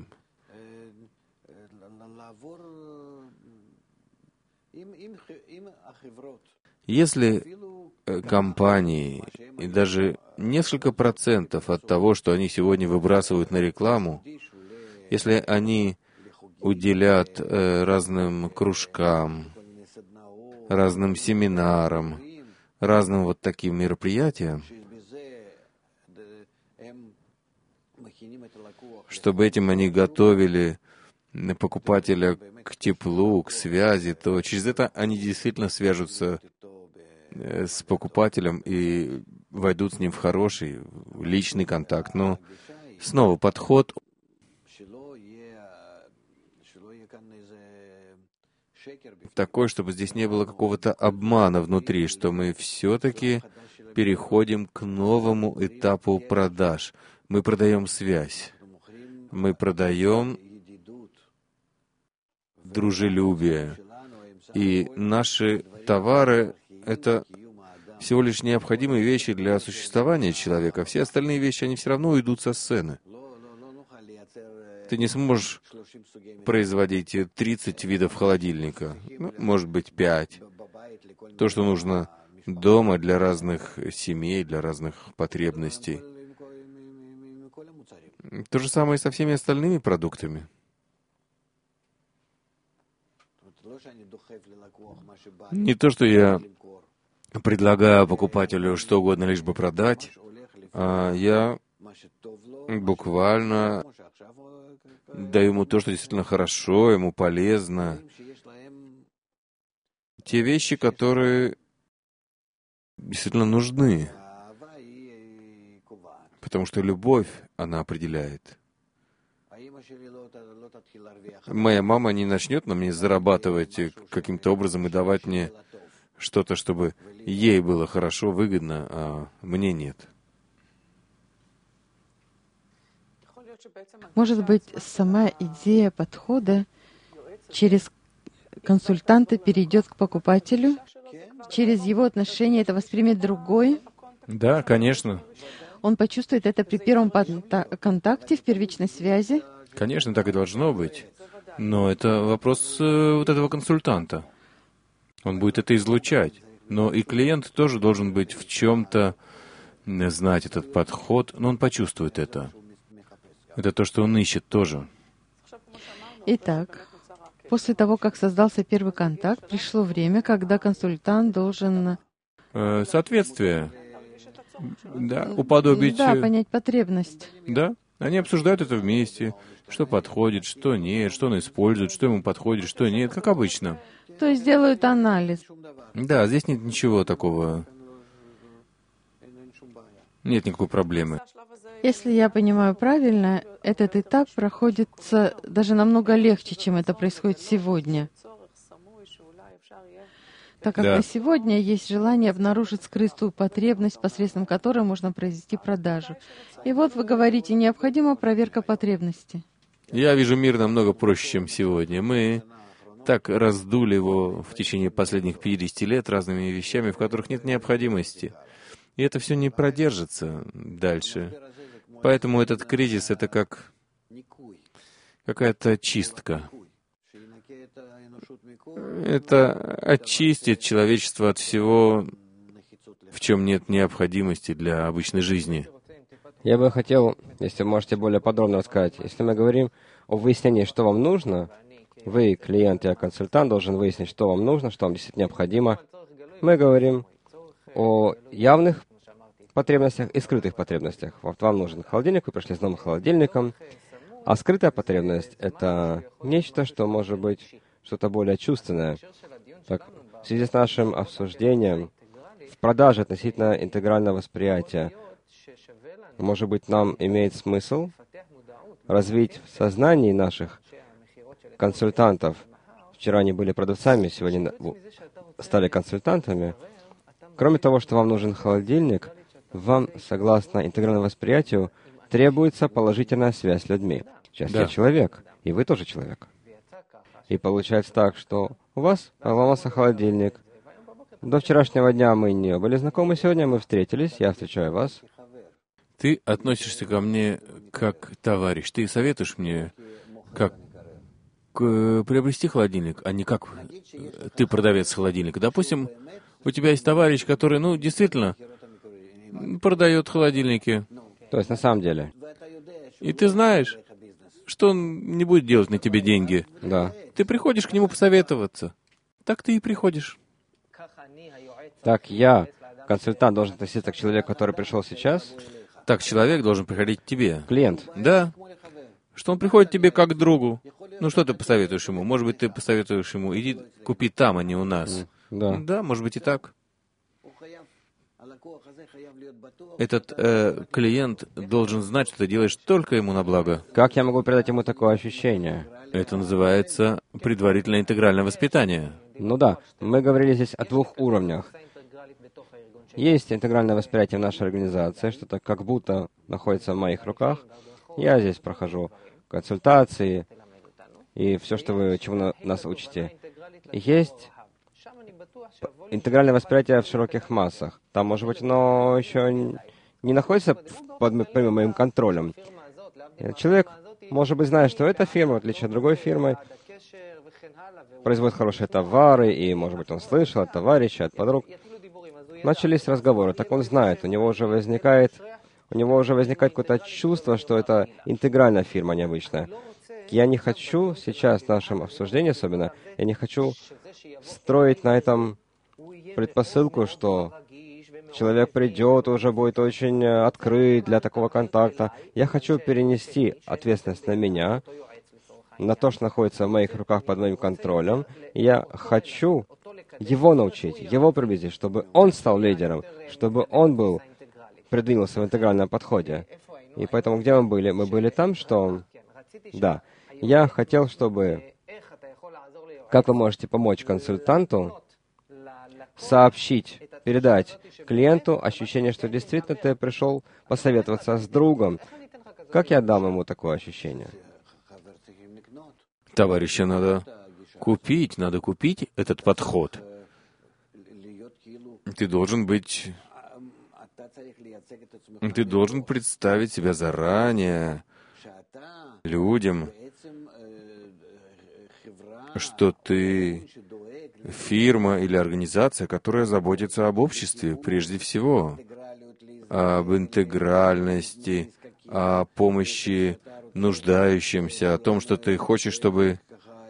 Если компании и даже несколько процентов от того, что они сегодня выбрасывают на рекламу, если они уделят разным кружкам, разным семинарам, разным вот таким мероприятиям, чтобы этим они готовили покупателя к теплу, к связи, то через это они действительно свяжутся с покупателем и войдут с ним в хороший, личный контакт. Но снова подход такой, чтобы здесь не было какого-то обмана внутри, что мы все-таки переходим к новому этапу продаж. Мы продаем связь. Мы продаем дружелюбие. И наши товары — это всего лишь необходимые вещи для существования человека. Все остальные вещи, они все равно уйдут со сцены. Ты не сможешь производить 30 видов холодильника, ну, может быть, 5. То, что нужно дома для разных семей, для разных потребностей. То же самое и со всеми остальными продуктами. Не то, что я предлагаю покупателю что угодно, лишь бы продать, а я буквально даю ему то, что действительно хорошо, ему полезно. Те вещи, которые действительно нужны. Потому что любовь, она определяет. Моя мама не начнет на мне зарабатывать каким-то образом и давать мне что-то, чтобы ей было хорошо, выгодно, а мне нет. Может быть, сама идея подхода через консультанта перейдет к покупателю, через его отношение это воспримет другой. Да, конечно. Он почувствует это при первом контакте, в первичной связи. Конечно, так и должно быть. Но это вопрос вот этого консультанта. Он будет это излучать. Но и клиент тоже должен быть в чем-то, знать этот подход, но он почувствует это. Это то, что он ищет тоже. Итак, после того, как создался первый контакт, пришло время, когда консультант должен Соответствие. Да, уподобить. да, понять потребность. Да, они обсуждают это вместе, что подходит, что нет, что он использует, что ему подходит, что нет, как обычно. То есть делают анализ. Да, здесь нет ничего такого. Нет никакой проблемы. Если я понимаю правильно, этот этап проходится даже намного легче, чем это происходит сегодня. Так как Да. на сегодня есть желание обнаружить скрытую потребность, посредством которой можно произвести продажу. И вот вы говорите, необходима проверка потребности. Я вижу мир намного проще, чем сегодня. Мы так раздули его в течение последних 50 лет разными вещами, в которых нет необходимости. И это все не продержится дальше. Поэтому этот кризис — это как какая-то чистка. Это очистит человечество от всего, в чем нет необходимости для обычной жизни. Я бы хотел, если вы можете более подробно рассказать, если мы говорим о выяснении, что вам нужно, вы, клиент, я консультант, должен выяснить, что вам нужно, что вам действительно необходимо. Мы говорим о явных потребностях и скрытых потребностях. Вот вам нужен холодильник, вы пришли с новым холодильником, а скрытая потребность — это нечто, что может быть что-то более чувственное. Так, в связи с нашим обсуждением в продаже относительно интегрального восприятия, может быть, нам имеет смысл развить в сознании наших консультантов. Вчера они были продавцами, сегодня стали консультантами. Кроме того, что вам нужен холодильник, вам, согласно интегральному восприятию, требуется положительная связь с людьми. Сейчас Да. я человек, и вы тоже человек. И получается так, что у вас поломался холодильник. До вчерашнего дня мы не были знакомы, сегодня мы встретились, я встречаю вас. Ты относишься ко мне как товарищ. Ты советуешь мне, как приобрести холодильник, а не как ты продавец холодильника. Допустим, у тебя есть товарищ, который, действительно, продает холодильники. То есть на самом деле, И ты знаешь, что он не будет делать на тебе деньги. да. Ты приходишь к нему посоветоваться. Так ты и приходишь. Так я, консультант, должен относиться к человеку, который пришел сейчас, Так человек должен приходить к тебе. клиент. Да. Что он приходит к тебе как к другу. Что ты посоветуешь ему? Может быть, ты посоветуешь ему, иди купи там, а не у нас. Да. Да, может быть и так. Этот клиент должен знать, что ты делаешь только ему на благо. Как я могу передать ему такое ощущение? Это называется предварительное интегральное воспитание. Ну да, мы говорили здесь о двух уровнях. Есть интегральное восприятие в нашей организации, что-то как будто находится в моих руках. Я здесь прохожу консультации и все, что вы чему нас учите. Есть интегральное восприятие в широких массах. Там, может быть, оно еще не находится под моим контролем. Человек, может быть, знает, что эта фирма, в отличие от другой фирмы, производит хорошие товары, и, может быть, он слышал от товарища, от подруг. Начались разговоры, так он знает, у него уже возникает какое-то чувство, что это интегральная фирма, необычная. Я не хочу сейчас в нашем обсуждении особенно, я не хочу строить на этом предпосылку, что человек придет, уже будет очень открыт для такого контакта. Я хочу перенести ответственность на меня, на то, что находится в моих руках под моим контролем. Я хочу его научить, его приблизить, чтобы он стал лидером, чтобы он продвинулся в интегральном подходе. И поэтому где мы были? Мы были там, что... Да. Я хотел, чтобы... Как вы можете помочь консультанту сообщить, передать клиенту ощущение, что действительно ты пришел посоветоваться с другом? Как я дам ему такое ощущение? Товарища надо купить этот подход. Ты должен представить себя заранее людям, что ты фирма или организация, которая заботится об обществе прежде всего, об интегральности, о помощи нуждающимся, о том, что ты хочешь, чтобы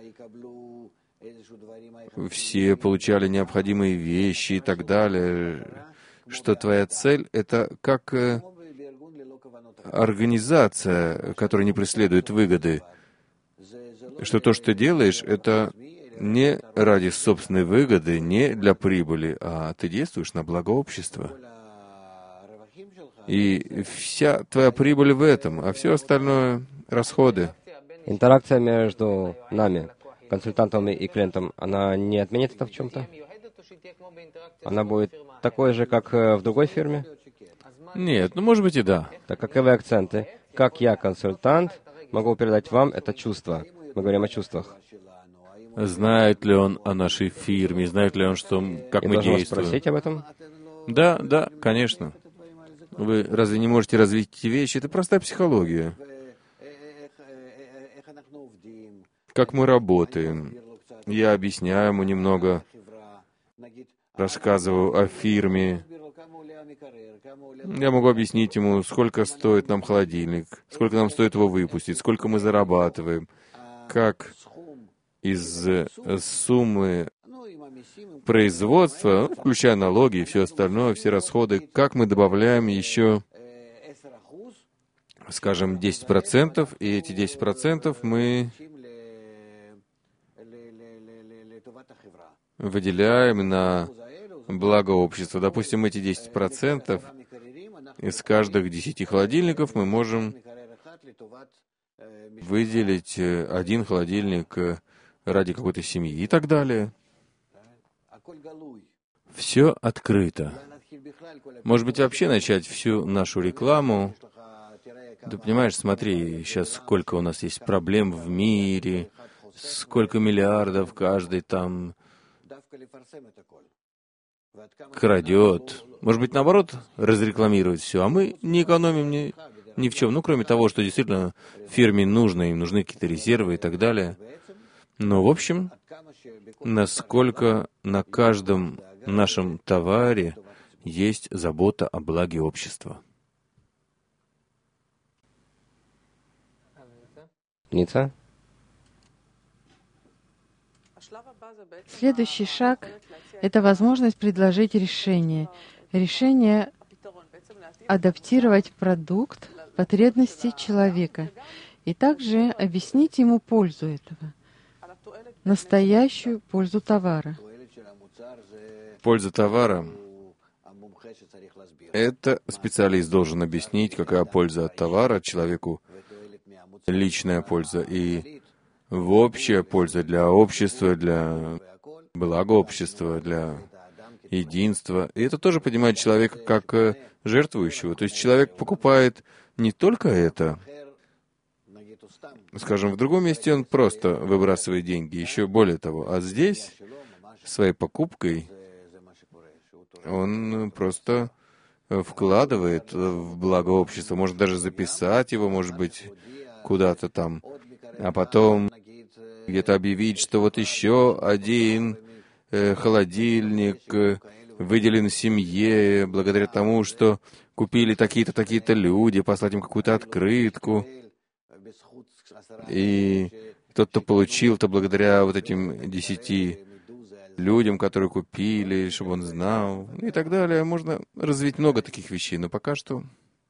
все получали необходимые вещи и так далее, что твоя цель — это как организация, которая не преследует выгоды, что то, что ты делаешь, это не ради собственной выгоды, не для прибыли, а ты действуешь на благо общества. И вся твоя прибыль в этом, а все остальное — расходы. Интеракция между нами, консультантом и клиентом, она не отменит это в чем-то? Она будет такой же, как в другой фирме? Нет, ну, может быть, и да. Так каковы акценты? Как я, консультант, могу передать вам это чувство? Мы говорим о чувствах. Знает ли он о нашей фирме, знает ли он, как Я мы должен вас действуем? спросить об этом? Да, да, конечно. Вы разве не можете развить эти вещи? Это простая психология. Как мы работаем. Я объясняю ему немного, рассказываю о фирме. Я могу объяснить ему, сколько стоит нам холодильник, сколько нам стоит его выпустить, сколько мы зарабатываем, как из суммы производства, включая налоги и все остальное, все расходы, как мы добавляем еще, скажем, 10%, и эти 10% мы выделяем на благо общества. Допустим, эти 10% из каждых 10 холодильников мы можем выделить один холодильник ради какой-то семьи и так далее. Все открыто. Может быть, вообще начать всю нашу рекламу. Ты понимаешь, смотри, сейчас сколько у нас есть проблем в мире, сколько миллиардов каждый там крадет. Может быть, наоборот, разрекламировать все, а мы не экономим ни в чем. Ну, кроме того, что действительно фирме нужно, им нужны какие-то резервы и так далее. Но, в общем, насколько на каждом нашем товаре есть забота о благе общества. Ница? Следующий шаг — это возможность предложить решение. Решение адаптировать продукт потребности человека и также объяснить ему пользу этого, настоящую пользу товара. Польза товара — это специалист должен объяснить, какая польза от товара человеку, личная польза и общая польза для общества, для блага общества, для единства. И это тоже понимает человека как жертвующего. То есть человек покупает не только это. Скажем, в другом месте он просто выбрасывает деньги, еще более того. А здесь, своей покупкой, он просто вкладывает в благо общества. Может даже записать его, может быть, куда-то там. А потом где-то объявить, что вот еще один холодильник выделен семье благодаря тому, что купили такие-то, такие-то люди, послать им какую-то открытку. И тот, кто получил-то благодаря вот этим 10 людям, которые купили, чтобы он знал, и так далее. Можно развить много таких вещей, но пока что...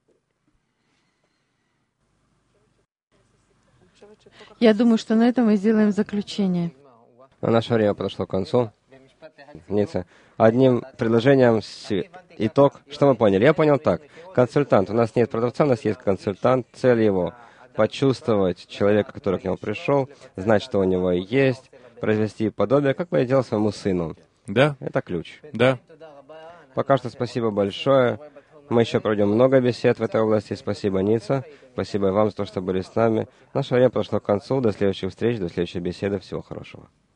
Я думаю, что на этом мы сделаем заключение. Наше время подошло к концу. Ницца, одним предложением итог. Что мы поняли? Я понял так. Консультант. У нас нет продавца, у нас есть консультант. Цель его — почувствовать человека, который к нему пришел, знать, что у него есть, произвести подобие, как бы я делал своему сыну. Да. Это ключ. Да. Пока что спасибо большое. Мы еще проведем много бесед в этой области. Спасибо, Ницца. Спасибо вам за то, что были с нами. Наше время подошло к концу. До следующих встреч, до следующей беседы. Всего хорошего.